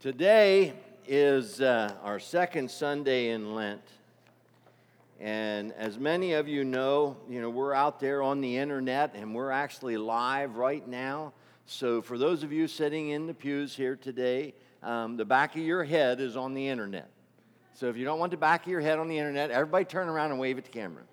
Today is our second Sunday in Lent. And as many of you know, we're out there on the internet and we're actually live right now. So for those of you sitting in the pews here today, the back of your head is on the internet. So if you don't want the back of your head on the internet, everybody turn around and wave at the camera.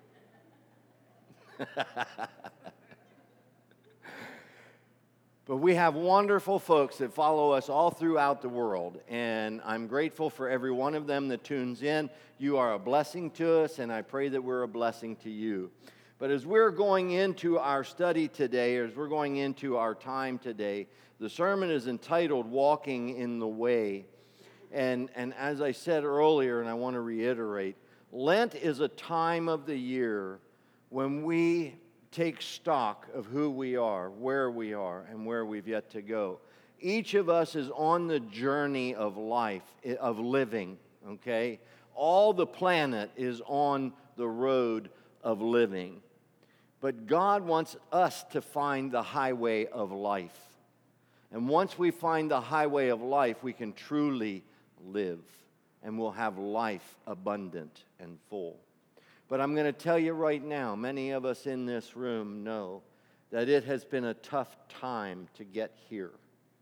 But we have wonderful folks that follow us all throughout the world, and I'm grateful for every one of them that tunes in. You are a blessing to us, and I pray that we're a blessing to you. But as we're going into our study today, as we're going into our time today, the sermon is entitled Walking in the Way. And as I said earlier, and I want to reiterate, Lent is a time of the year when we take stock of who we are, and where we've yet to go. Each of us is on the journey of life, of living, okay? All the planet is on the road of living. But God wants us to find the highway of life. And once we find the highway of life, we can truly live, and we'll have life abundant and full. But I'm going to tell you right now, many of us in this room know that it has been a tough time to get here.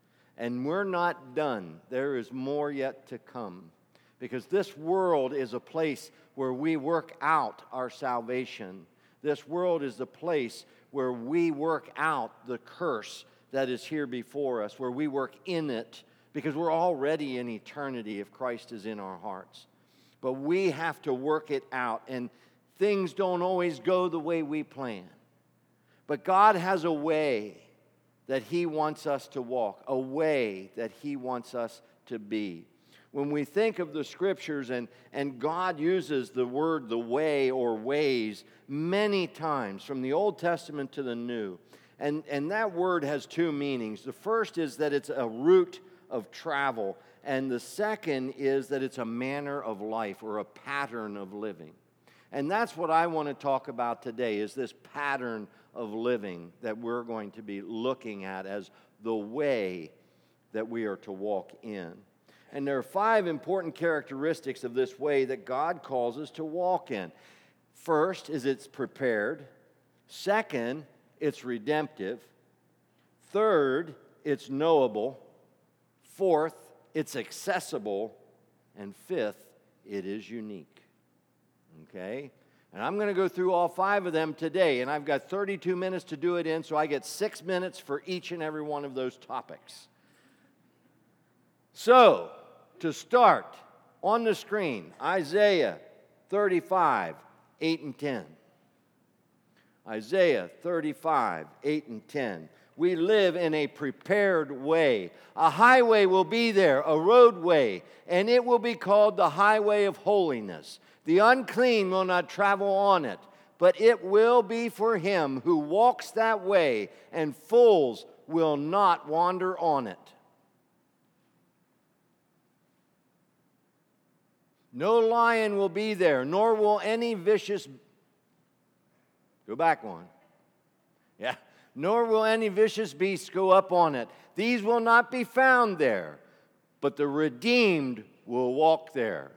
And we're not done. There is more yet to come. Because this world is a place where we work out our salvation. This world is the place where we work out the curse that is here before us, where we work in it, because we're already in eternity if Christ is in our hearts. But we have to work it out, and things don't always go the way we plan. But God has a way that He wants us to walk, a way that He wants us to be. When we think of the Scriptures, and God uses the word the way or ways many times, from the Old Testament to the New. And that word has two meanings. The first is that it's a route of travel, and the second is that it's a manner of life or a pattern of living. And that's what I want to talk about today, is this pattern of living that we're going to be looking at as the way that we are to walk in. And there are 5 important characteristics of this way that God calls us to walk in. First is it's prepared. Second, it's redemptive. Third, it's knowable. Fourth, it's accessible. And fifth, it is unique. Okay? And I'm going to go through all 5 of them today, and I've got 32 minutes to do it in, so I get 6 minutes for each and every one of those topics. So, to start, on the screen, Isaiah 35, 8 and 10. Isaiah 35, 8 and 10. We live in a prepared way. A highway will be there, a roadway, and it will be called the highway of holiness. The unclean will not travel on it, but it will be for him who walks that way, and fools will not wander on it. No lion will be there, nor will any vicious... Go back one. Yeah. Nor will any vicious beast go up on it. These will not be found there, but the redeemed will walk there.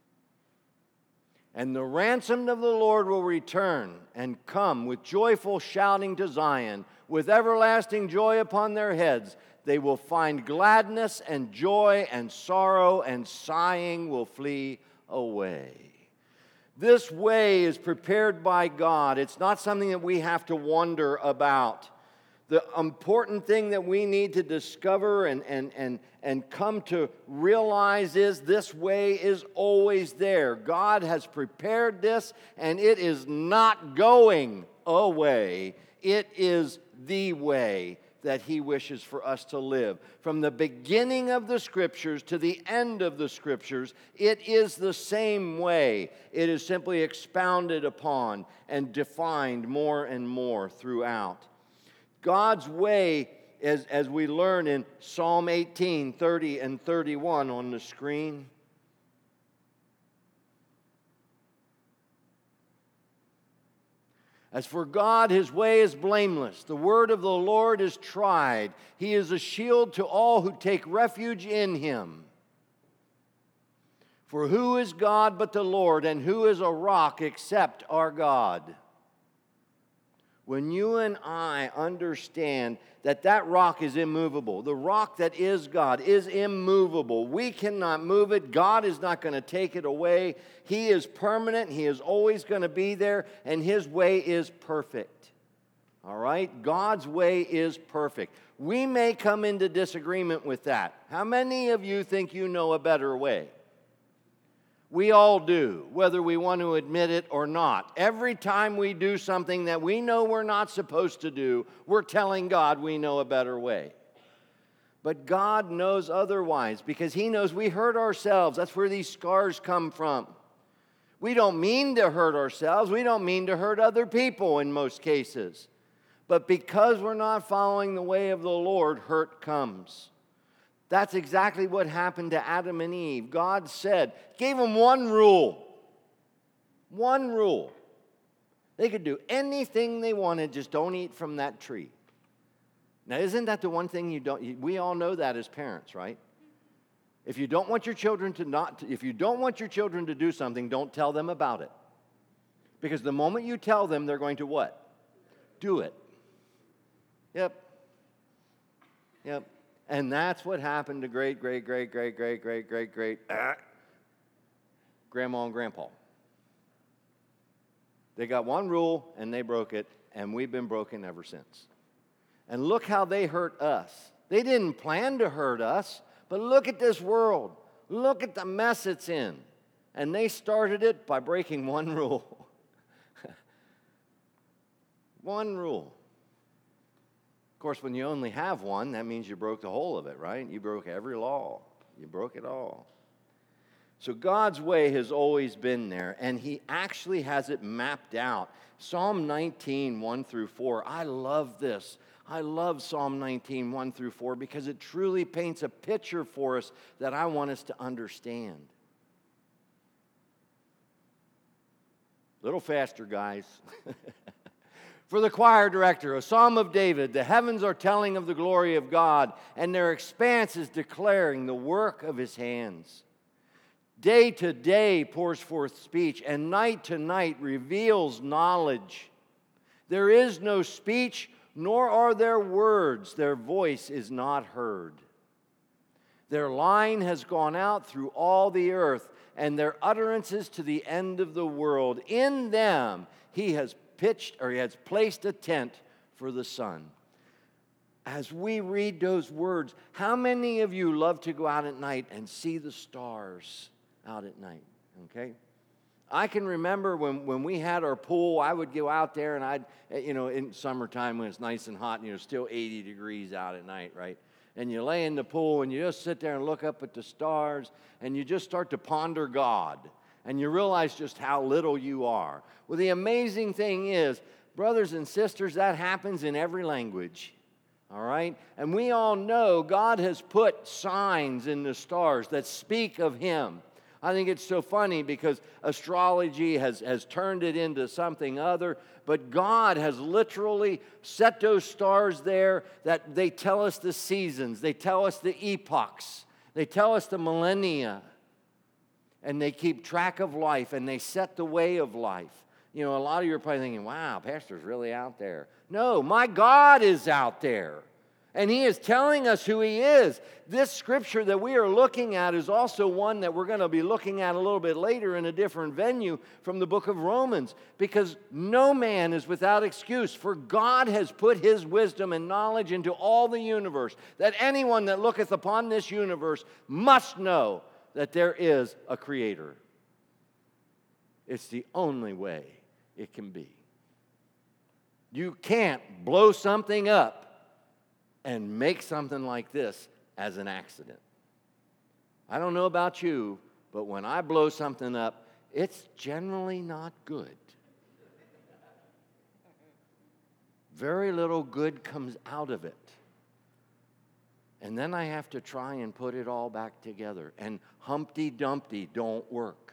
And the ransomed of the Lord will return and come with joyful shouting to Zion, with everlasting joy upon their heads. They will find gladness and joy, and sorrow and sighing will flee away. This way is prepared by God. It's not something that we have to wonder about. The important thing that we need to discover and come to realize is this way is always there. God has prepared this, and it is not going away. It is the way that He wishes for us to live. From the beginning of the Scriptures to the end of the Scriptures, it is the same way. It is simply expounded upon and defined more and more throughout. God's way, as we learn in Psalm 18, 30 and 31 on the screen. As for God, His way is blameless. The word of the Lord is tried. He is a shield to all who take refuge in Him. For who is God but the Lord, and who is a rock except our God? When you and I understand that that rock is immovable, the rock that is God is immovable. We cannot move it. God is not going to take it away. He is permanent. He is always going to be there, and His way is perfect. All right? God's way is perfect. We may come into disagreement with that. How many of you think you know a better way? We all do, whether we want to admit it or not. Every time we do something that we know we're not supposed to do, we're telling God we know a better way. But God knows otherwise, because He knows we hurt ourselves. That's where these scars come from. We don't mean to hurt ourselves. We don't mean to hurt other people in most cases. But because we're not following the way of the Lord, hurt comes. That's exactly what happened to Adam and Eve. God said, gave them one rule. One rule. They could do anything they wanted, just don't eat from that tree. Now, isn't that the one thing we all know that as parents, right? If you don't want your children to do something, don't tell them about it. Because the moment you tell them, they're going to what? Do it. Yep. And that's what happened to great grandma and grandpa. They got one rule and they broke it, and we've been broken ever since. And look how they hurt us. They didn't plan to hurt us, but look at this world. Look at the mess it's in. And they started it by breaking one rule. One rule. Of course, when you only have one, that means you broke the whole of it, right? You broke every law. You broke it all. So God's way has always been there, and He actually has it mapped out. Psalm 19, 1 through 4. I love this. I love Psalm 19, 1 through 4, because it truly paints a picture for us that I want us to understand. A little faster, guys. For the choir director, a psalm of David, the heavens are telling of the glory of God, and their expanse is declaring the work of His hands. Day to day pours forth speech, and night to night reveals knowledge. There is no speech, nor are there words. Their voice is not heard. Their line has gone out through all the earth, and their utterances to the end of the world. In them He has placed a tent for the sun. As we read those words, how many of you love to go out at night and see the stars out at night? Okay? I can remember when we had our pool, I would go out there and in summertime when it's nice and hot and still 80 degrees out at night, right? And you lay in the pool and you just sit there and look up at the stars and you just start to ponder God. And you realize just how little you are. Well, the amazing thing is, brothers and sisters, that happens in every language. All right? And we all know God has put signs in the stars that speak of Him. I think it's so funny because astrology has turned it into something other, but God has literally set those stars there that they tell us the seasons, they tell us the epochs, they tell us the millennia. And they keep track of life, and they set the way of life. A lot of you are probably thinking, wow, Pastor's really out there. No, my God is out there. And He is telling us who He is. This scripture that we are looking at is also one that we're going to be looking at a little bit later in a different venue from the book of Romans. Because no man is without excuse, for God has put His wisdom and knowledge into all the universe, that anyone that looketh upon this universe must know that there is a Creator. It's the only way it can be. You can't blow something up and make something like this as an accident. I don't know about you, but when I blow something up, it's generally not good. Very little good comes out of it. And then I have to try and put it all back together. And Humpty Dumpty don't work.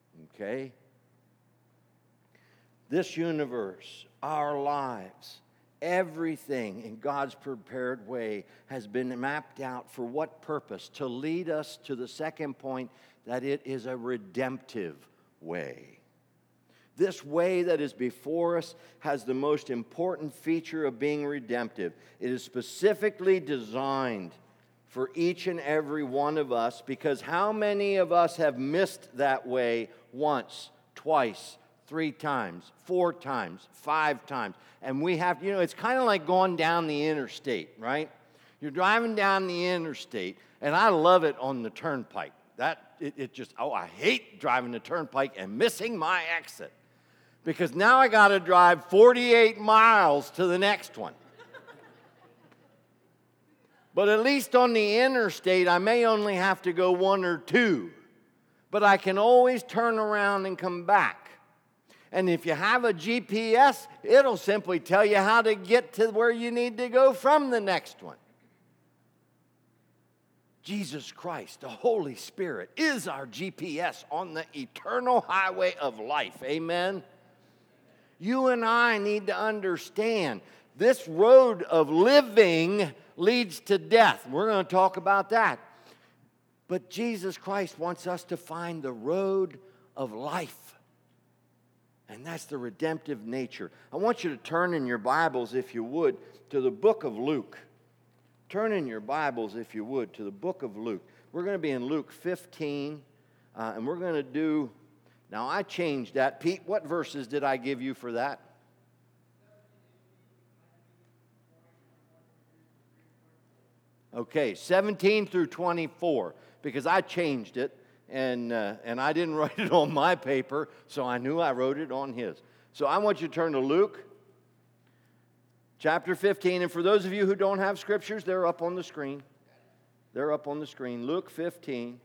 Okay? This universe, our lives, Everything in God's prepared way has been mapped out for what purpose? To lead us to the second point, that it is a redemptive way. This way that is before us has the most important feature of being redemptive. It is specifically designed for each and every one of us, because how many of us have missed that way once, twice, 3 times, 4 times, 5 times? And we have, it's kind of like going down the interstate, right? You're driving down the interstate, and I love it on the turnpike. I hate driving the turnpike and missing my exit, because now I got to drive 48 miles to the next one. But at least on the interstate, I may only have to go 1 or 2, but I can always turn around and come back. And if you have a GPS, it'll simply tell you how to get to where you need to go from the next one. Jesus Christ, the Holy Spirit, is our GPS on the eternal highway of life. Amen? You and I need to understand this road of living leads to death. We're going to talk about that. But Jesus Christ wants us to find the road of life. And that's the redemptive nature. I want you to turn in your Bibles, if you would, to the book of Luke. Turn in your Bibles, if you would, to the book of Luke. We're going to be in Luke 15, and we're going to do... Now, I changed that. Pete, what verses did I give you for that? Okay, 17 through 24, because I changed it, and I didn't write it on my paper, so I knew I wrote it on his. So I want you to turn to Luke chapter 15, and for those of you who don't have scriptures, they're up on the screen. They're up on the screen. Luke 15,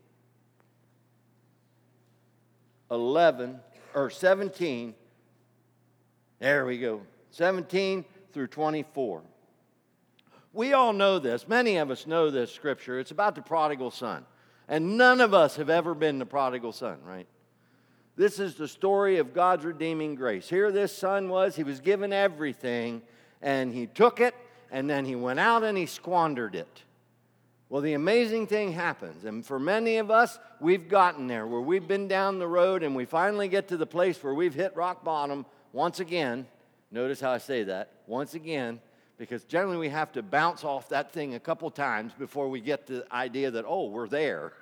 17, there we go, 17 through 24. We all know this. Many of us know this scripture. It's about the prodigal son. And none of us have ever been the prodigal son, right? This is the story of God's redeeming grace. Here this son was. He was given everything, and he took it, and then he went out and he squandered it. Well, the amazing thing happens, and for many of us, we've gotten there, where we've been down the road, and we finally get to the place where we've hit rock bottom once again. Notice how I say that, once again, because generally we have to bounce off that thing a couple times before we get the idea that, oh, we're there.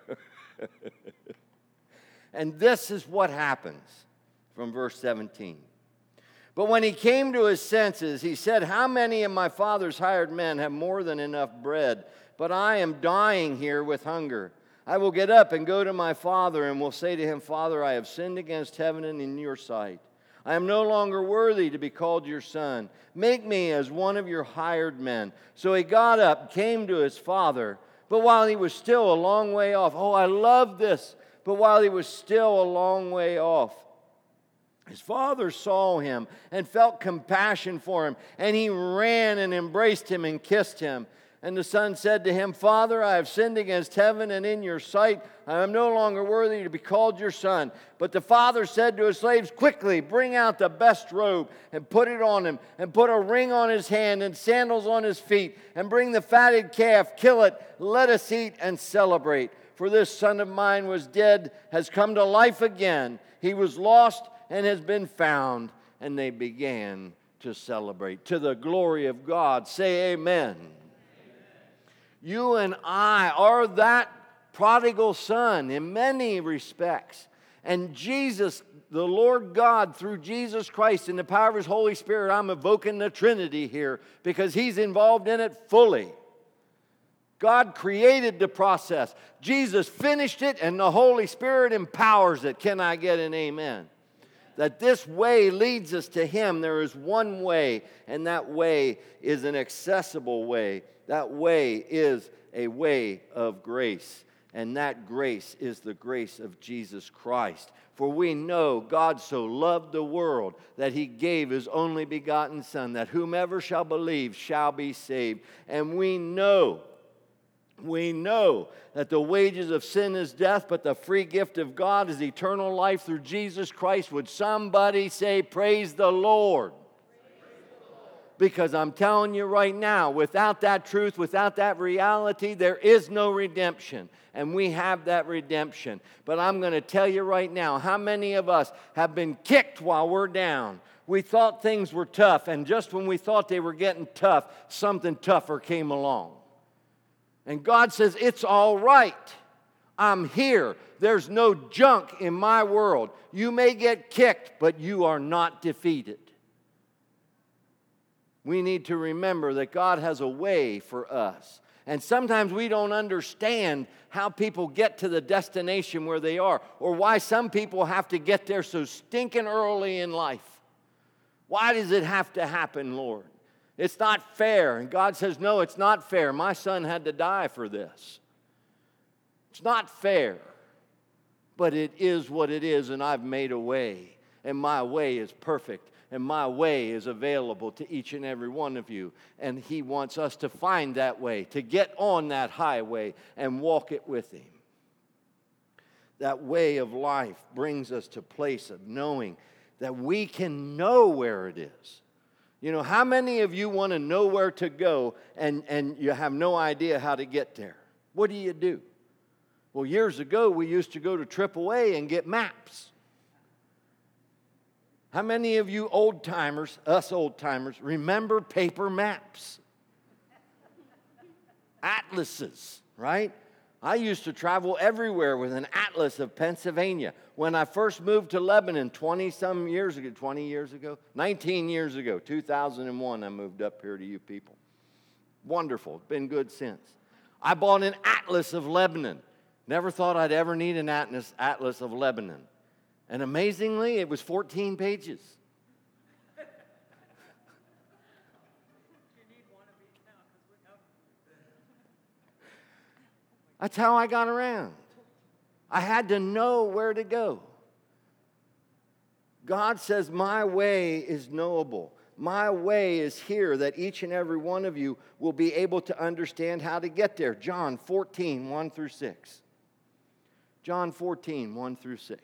And this is what happens from verse 17. But when he came to his senses, he said, "How many of my father's hired men have more than enough bread? But I am dying here with hunger. I will get up and go to my father and will say to him, 'Father, I have sinned against heaven and in your sight. I am no longer worthy to be called your son. Make me as one of your hired men.' So he got up, came to his father. But while he was still a long way off," oh, I love this. But while he was still a long way off, his father saw him and felt compassion for him. And he ran and embraced him and kissed him. And the son said to him, 'Father, I have sinned against heaven and in your sight. I am no longer worthy to be called your son.' But the father said to his slaves, 'Quickly, bring out the best robe and put it on him, and put a ring on his hand and sandals on his feet, and bring the fatted calf, kill it, let us eat and celebrate. For this son of mine was dead, has come to life again. He was lost and has been found.' And they began to celebrate. To the glory of God, say amen. You and I are that prodigal son in many respects. And Jesus, the Lord God, through Jesus Christ in the power of his Holy Spirit, I'm evoking the Trinity here because he's involved in it fully. God created the process. Jesus finished it, and the Holy Spirit empowers it. Can I get an amen? That this way leads us to him. There is one way, and that way is an accessible way. That way is a way of grace, and that grace is the grace of Jesus Christ. For we know God so loved the world that he gave his only begotten Son, that whomever shall believe shall be saved. And we know that the wages of sin is death, but the free gift of God is eternal life through Jesus Christ. Would somebody say, praise the Lord? Because I'm telling you right now, without that truth, without that reality, there is no redemption. And we have that redemption. But I'm going to tell you right now, how many of us have been kicked while we're down? We thought things were tough, and just when we thought they were getting tough, something tougher came along. And God says, it's all right. I'm here. There's no junk in my world. You may get kicked, but you are not defeated. We need to remember that God has a way for us. And sometimes we don't understand how people get to the destination where they are, or why some people have to get there so stinking early in life. Why does it have to happen, Lord? It's not fair. And God says, no, it's not fair. My son had to die for this. It's not fair. But it is what it is, and I've made a way. And my way is perfect. And my way is available to each and every one of you. And He wants us to find that way, to get on that highway and walk it with Him. That way of life brings us to a place of knowing that we can know where it is. You know, how many of you want to know where to go and you have no idea how to get there? What do? Well, years ago, we used to go to AAA and get maps. How many of you old-timers, us old-timers, remember paper maps? Atlases, right? I used to travel everywhere with an atlas of Pennsylvania. When I first moved to Lebanon 19 years ago, 2001, I moved up here to you people. Wonderful, it's been good since. I bought an atlas of Lebanon. Never thought I'd ever need an atlas of Lebanon. And amazingly, it was 14 pages. That's how I got around. I had to know where to go. God says, my way is knowable. My way is here, that each and every one of you will be able to understand how to get there. John 14, 1 through 6. John 14, 1 through 6.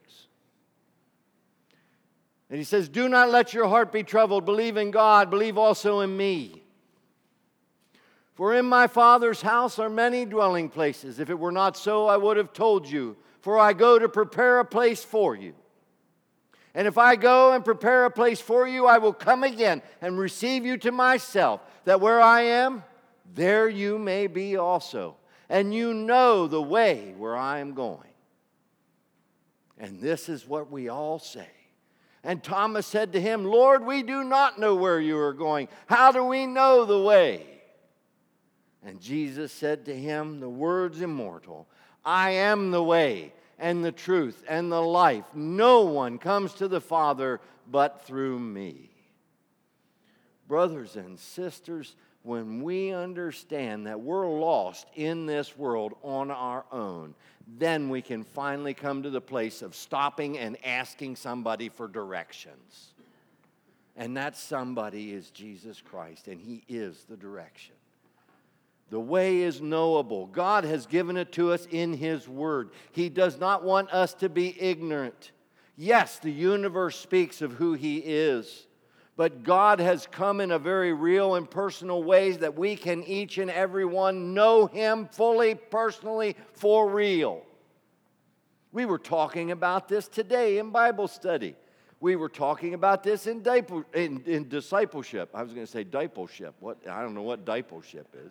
And He says, do not let your heart be troubled. Believe in God. Believe also in me. For in my Father's house are many dwelling places. If it were not so, I would have told you. For I go to prepare a place for you. And if I go and prepare a place for you, I will come again and receive you to myself, that where I am, there you may be also. And you know the way where I am going. And this is what we all say. And Thomas said to Him, Lord, we do not know where you are going. How do we know the way? And Jesus said to him, the words immortal, I am the way and the truth and the life. No one comes to the Father but through me. Brothers and sisters, when we understand that we're lost in this world on our own, then we can finally come to the place of stopping and asking somebody for directions. And that somebody is Jesus Christ, and He is the direction. The way is knowable. God has given it to us in His Word. He does not want us to be ignorant. Yes, the universe speaks of who He is, but God has come in a very real and personal ways that we can each and every one know Him fully, personally, for real. We were talking about this today in Bible study. We were talking about this in discipleship. I was going to say discipleship. I don't know what discipleship is.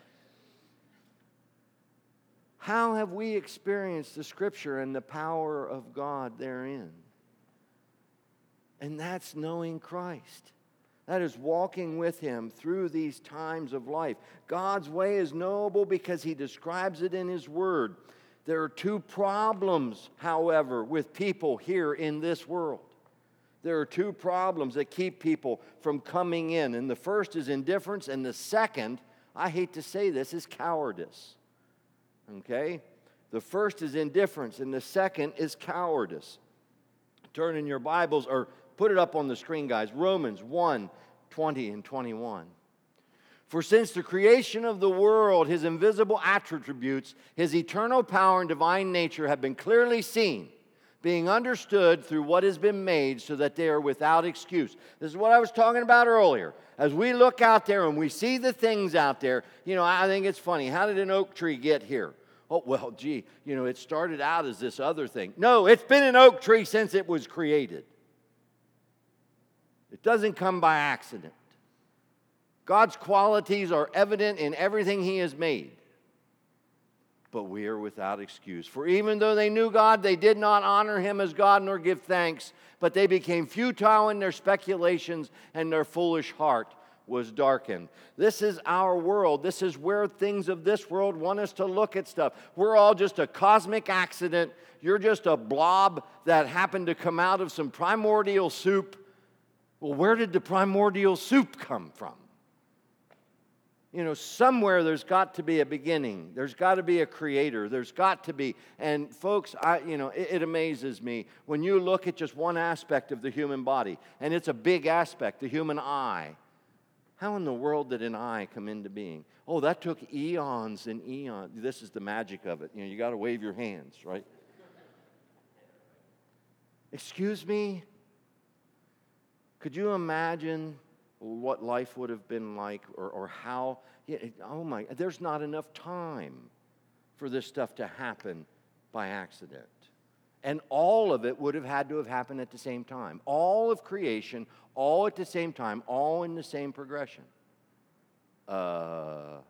How have we experienced the Scripture and the power of God therein? And that's knowing Christ. That is walking with Him through these times of life. God's way is knowable because He describes it in His Word. There are two problems, however, with people here in this world. There are two problems that keep people from coming in. And the first is indifference, and the second, I hate to say this, is cowardice. Okay? The first is indifference, and the second is cowardice. Turn in your Bibles, or put it up on the screen, guys. Romans 1, 20 and 21. For since the creation of the world, His invisible attributes, His eternal power and divine nature have been clearly seen, being understood through what has been made so that they are without excuse. This is what I was talking about earlier. As we look out there and we see the things out there, I think it's funny. How did an oak tree get here? Oh, well, gee, it started out as this other thing. No, it's been an oak tree since it was created. It doesn't come by accident. God's qualities are evident in everything He has made. But we are without excuse. For even though they knew God, they did not honor Him as God nor give thanks, but they became futile in their speculations, and their foolish heart was darkened. This is our world. This is where things of this world want us to look at stuff. We're all just a cosmic accident. You're just a blob that happened to come out of some primordial soup. Well, where did the primordial soup come from? Somewhere there's got to be a beginning. There's got to be a creator. There's got to be. And folks, it amazes me when you look at just one aspect of the human body, and it's a big aspect, the human eye. How in the world did an eye come into being? Oh, that took eons and eons. This is the magic of it. You got to wave your hands, right? Excuse me? Could you imagine what life would have been like or how? There's not enough time for this stuff to happen by accident. And all of it would have had to have happened at the same time. All of creation, all at the same time, all in the same progression. That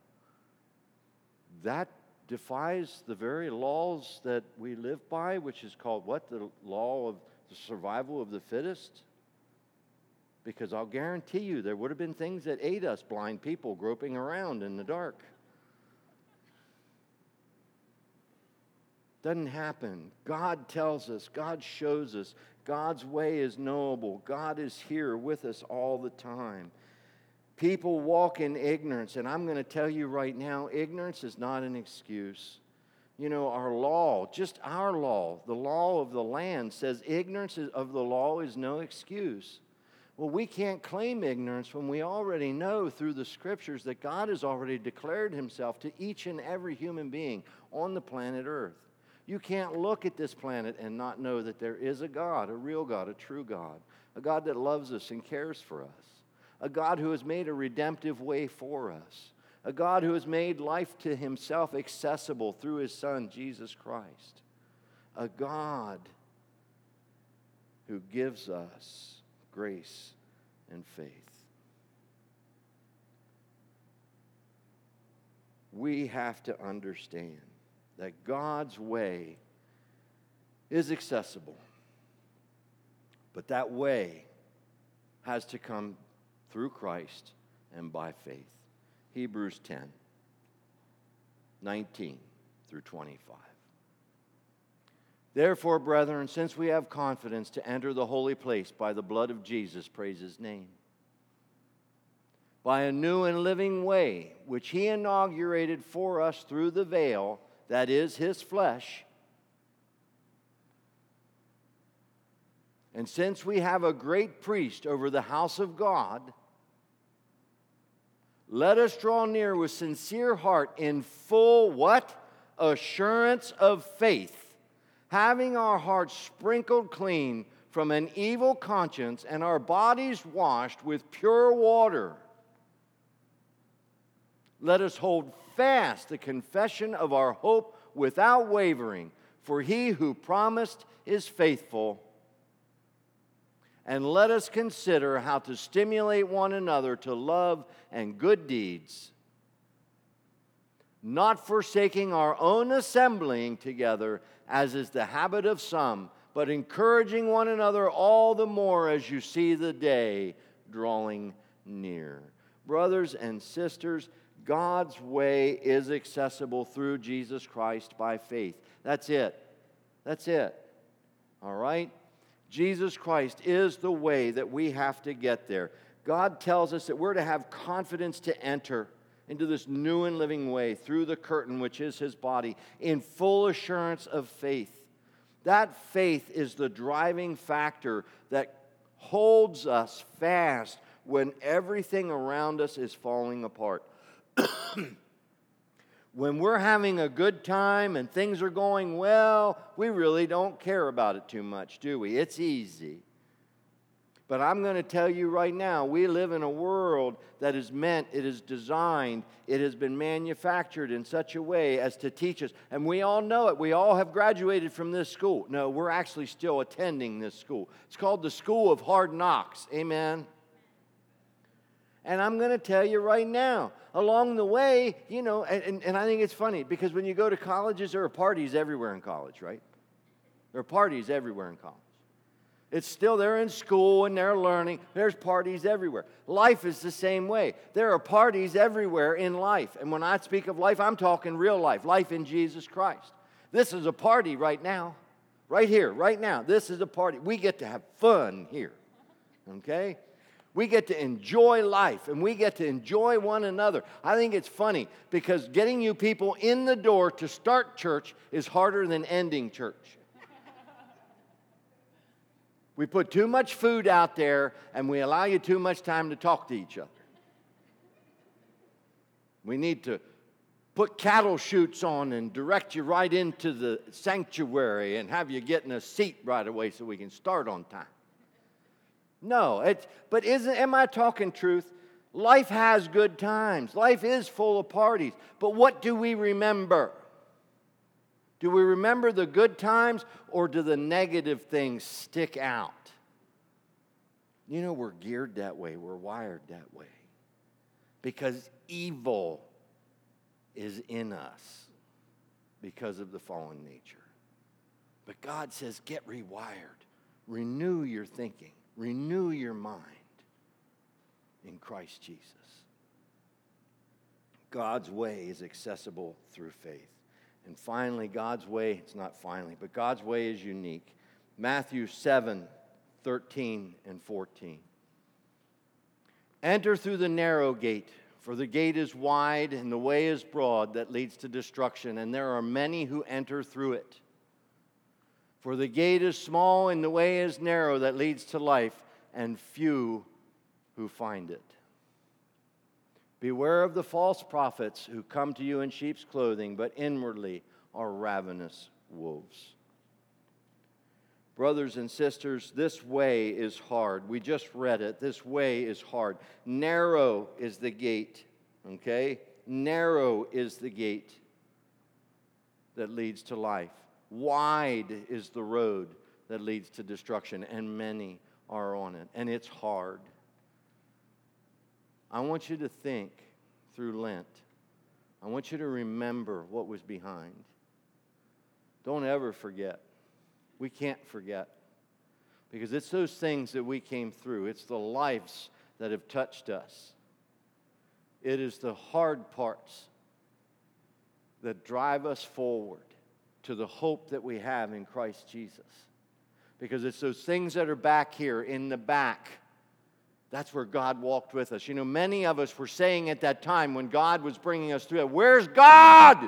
defies the very laws that we live by, which is called what? The law of the survival of the fittest? Because I'll guarantee you there would have been things that ate us, blind people groping around in the dark. Doesn't happen. God tells us, God shows us, God's way is knowable. God is here with us all the time. People walk in ignorance, and I'm going to tell you right now, ignorance is not an excuse. Our law, just our law, the law of the land says ignorance of the law is no excuse. Well, we can't claim ignorance when we already know through the Scriptures that God has already declared Himself to each and every human being on the planet Earth. You can't look at this planet and not know that there is a God, a real God, a true God, a God that loves us and cares for us, a God who has made a redemptive way for us, a God who has made life to Himself accessible through His Son, Jesus Christ, a God who gives us grace and faith. We have to understand that God's way is accessible, but that way has to come through Christ and by faith. Hebrews 10:19 through 25. Therefore, brethren, since we have confidence to enter the holy place by the blood of Jesus, praise His name, by a new and living way, which He inaugurated for us through the veil, that is His flesh. And since we have a great priest over the house of God, let us draw near with sincere heart in full what? Assurance of faith, having our hearts sprinkled clean from an evil conscience and our bodies washed with pure water. Let us hold fast the confession of our hope without wavering, for He who promised is faithful. And let us consider how to stimulate one another to love and good deeds, not forsaking our own assembling together, as is the habit of some, but encouraging one another all the more as you see the day drawing near. Brothers and sisters, God's way is accessible through Jesus Christ by faith. That's it. That's it. All right? Jesus Christ is the way that we have to get there. God tells us that we're to have confidence to enter into this new and living way through the curtain, which is His body, in full assurance of faith. That faith is the driving factor that holds us fast when everything around us is falling apart. When we're having a good time and things are going well, we really don't care about it too much, do we? It's easy. But I'm going to tell you right now, we live in a world that is meant, it is designed, it has been manufactured in such a way as to teach us. And we all know it. We all have graduated from this school. No, we're actually still attending this school. It's called the School of Hard Knocks. Amen. And I'm going to tell you right now, along the way, and I think it's funny because when you go to colleges, there are parties everywhere in college, right? There are parties everywhere in college. It's still, they're in school and they're learning. There's parties everywhere. Life is the same way. There are parties everywhere in life. And when I speak of life, I'm talking real life, life in Jesus Christ. This is a party right now, right here, right now. This is a party. We get to have fun here, okay? We get to enjoy life, and we get to enjoy one another. I think it's funny because getting you people in the door to start church is harder than ending church. We put too much food out there, and we allow you too much time to talk to each other. We need to put cattle chutes on and direct you right into the sanctuary and have you get in a seat right away so we can start on time. No, am I talking truth? Life has good times. Life is full of parties. But what do we remember? Do we remember the good times, or do the negative things stick out? We're geared that way. We're wired that way. Because evil is in us because of the fallen nature. But God says, get rewired. Renew your thinking. Renew your mind in Christ Jesus. God's way is accessible through faith. And finally, God's way, it's not finally, but God's way is unique. Matthew 7:13 and 14. Enter through the narrow gate, for the gate is wide and the way is broad that leads to destruction, and there are many who enter through it. For the gate is small and the way is narrow that leads to life, and few who find it. Beware of the false prophets who come to you in sheep's clothing, but inwardly are ravenous wolves. Brothers and sisters, this way is hard. We just read it. This way is hard. Narrow is the gate, okay? Narrow is the gate that leads to life. Wide is the road that leads to destruction, and many are on it, and it's hard. I want you to think through Lent. I want you to remember what was behind. Don't ever forget. We can't forget. Because it's those things that we came through. It's the lives that have touched us. It is the hard parts that drive us forward to the hope that we have in Christ Jesus. Because it's those things that are back here in the back. That's where God walked with us. Many of us were saying at that time when God was bringing us through it, where's God?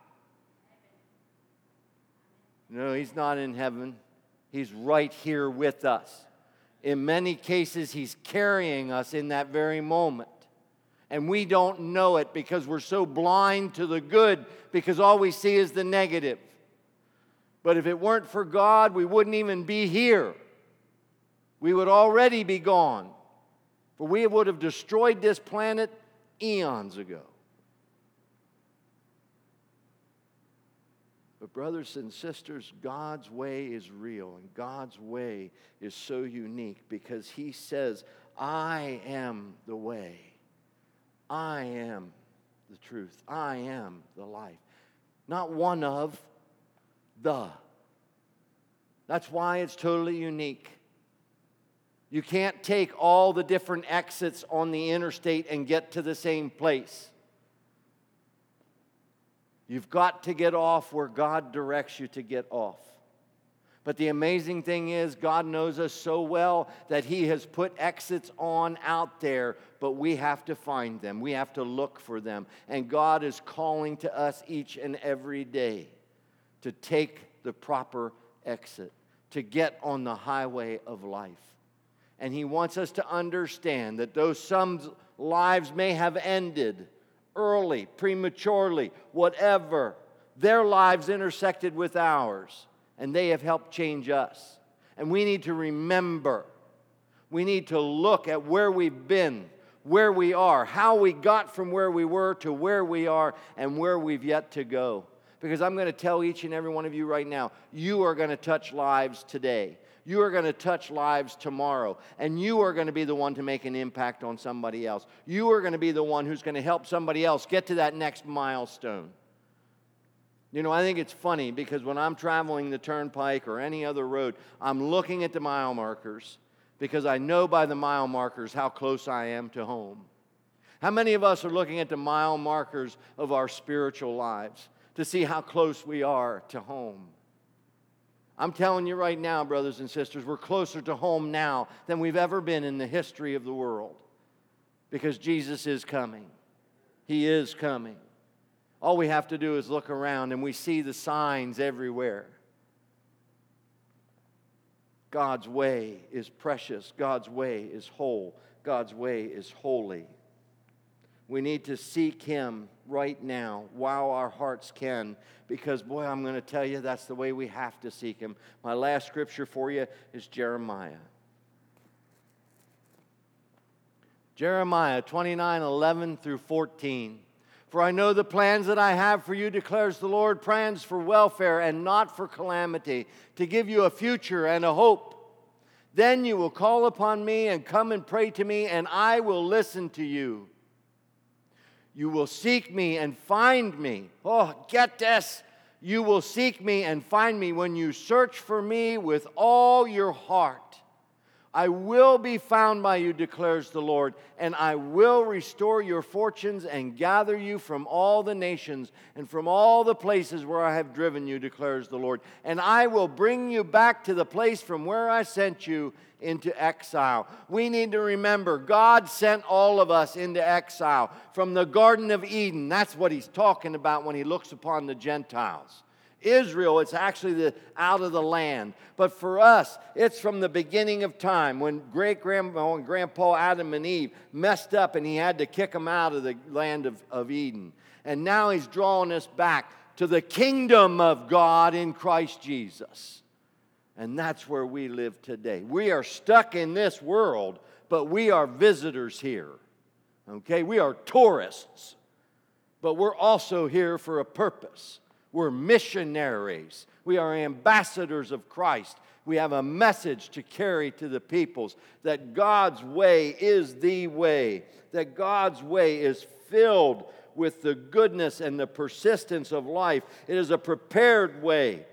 No, He's not in heaven. He's right here with us. In many cases, He's carrying us in that very moment. And we don't know it because we're so blind to the good because all we see is the negative. But if it weren't for God, we wouldn't even be here. We would already be gone. For we would have destroyed this planet eons ago. But brothers and sisters, God's way is real, and God's way is so unique because He says, I am the way. I am the truth. I am the life. Not one of, the. That's why it's totally unique. You can't take all the different exits on the interstate and get to the same place. You've got to get off where God directs you to get off. But the amazing thing is, God knows us so well that He has put exits on out there, but we have to find them. We have to look for them. And God is calling to us each and every day to take the proper exit, to get on the highway of life. And He wants us to understand that though some lives may have ended early, prematurely, whatever. Their lives intersected with ours, and they have helped change us. And we need to remember, we need to look at where we've been, where we are, how we got from where we were to where we are, and where we've yet to go. Because I'm going to tell each and every one of you right now, you are going to touch lives today. You are going to touch lives tomorrow. And you are going to be the one to make an impact on somebody else. You are going to be the one who's going to help somebody else get to that next milestone. You know, I think it's funny because when I'm traveling the turnpike or any other road, I'm looking at the mile markers because I know by the mile markers how close I am to home. How many of us are looking at the mile markers of our spiritual lives to see how close we are to home? I'm telling you right now, brothers and sisters, we're closer to home now than we've ever been in the history of the world because Jesus is coming. He is coming. All we have to do is look around and we see the signs everywhere. God's way is precious. God's way is whole. God's way is holy. We need to seek Him right now while our hearts can, because, boy, I'm going to tell you that's the way we have to seek Him. My last scripture for you is Jeremiah. Jeremiah 29:11 through 14. For I know the plans that I have for you, declares the Lord, plans for welfare and not for calamity, to give you a future and a hope. Then you will call upon me and come and pray to me, and I will listen to you. You will seek me and find me. Oh, get this. You will seek me and find me when you search for me with all your heart. I will be found by you, declares the Lord, and I will restore your fortunes and gather you from all the nations and from all the places where I have driven you, declares the Lord. And I will bring you back to the place from where I sent you into exile. We need to remember, God sent all of us into exile from the Garden of Eden. That's what He's talking about when He looks upon the Gentiles. Israel, it's actually out of the land. But for us, it's from the beginning of time when great-grandma and grandpa Adam and Eve messed up and He had to kick them out of the land of Eden. And now He's drawing us back to the kingdom of God in Christ Jesus. And that's where we live today. We are stuck in this world, but we are visitors here. Okay? We are tourists, but we're also here for a purpose. We're missionaries. We are ambassadors of Christ. We have a message to carry to the peoples that God's way is the way, that God's way is filled with the goodness and the persistence of life. It is a prepared way.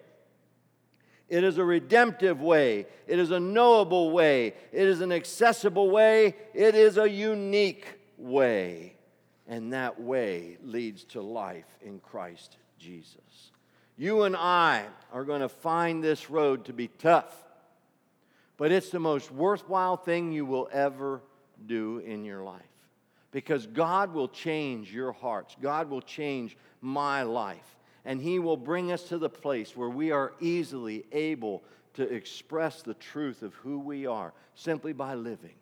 It is a redemptive way. It is a knowable way. It is an accessible way. It is a unique way. And that way leads to life in Christ Jesus. You and I are going to find this road to be tough, but it's the most worthwhile thing you will ever do in your life, because God will change your hearts. God will change my life, and He will bring us to the place where we are easily able to express the truth of who we are simply by living.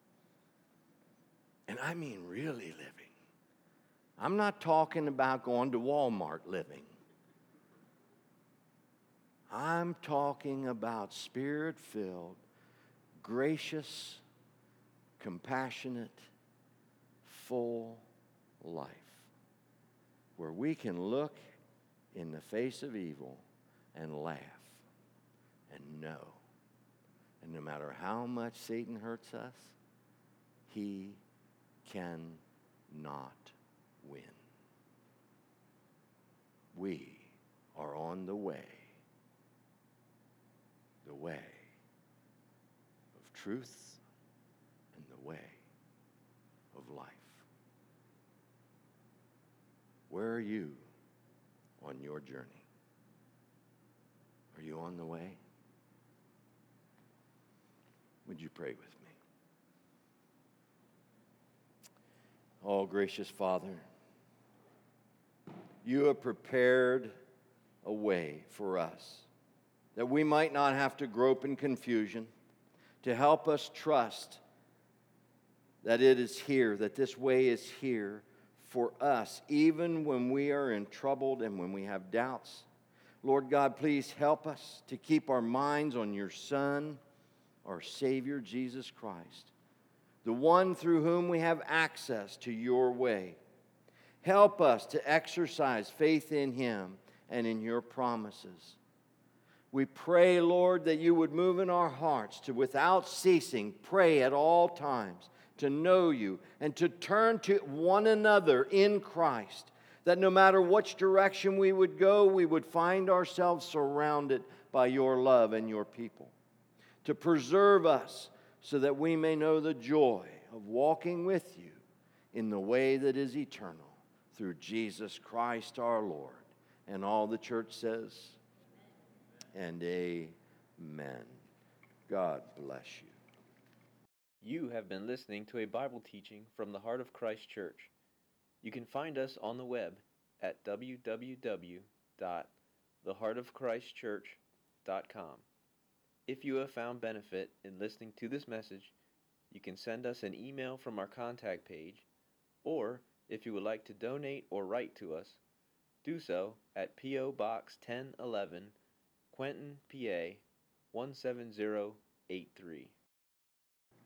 And I mean really living. I'm not talking about going to Walmart living. I'm talking about Spirit-filled, gracious, compassionate, full life, where we can look in the face of evil and laugh and know. And no matter how much Satan hurts us, he cannot win. We are on the way of truth and the way of life. Where are you on your journey? Are you on the way? Would you pray with me? Oh, gracious Father, you have prepared a way for us that we might not have to grope in confusion, to help us trust that it is here, that this way is here for us, even when we are in trouble and when we have doubts. Lord God, please help us to keep our minds on your Son, our Savior, Jesus Christ, the one through whom we have access to your way. Help us to exercise faith in him and in your promises. We pray, Lord, that you would move in our hearts to, without ceasing, pray at all times, to know you and to turn to one another in Christ, that no matter which direction we would go, we would find ourselves surrounded by your love and your people. To preserve us so that we may know the joy of walking with you in the way that is eternal through Jesus Christ our Lord. And all the church says, and amen. God bless you. You have been listening to a Bible teaching from the Heart of Christ Church. You can find us on the web at www.theheartofchristchurch.com. If you have found benefit in listening to this message, you can send us an email from our contact page, or if you would like to donate or write to us, do so at P.O. Box 1011, Quentin, PA 17083.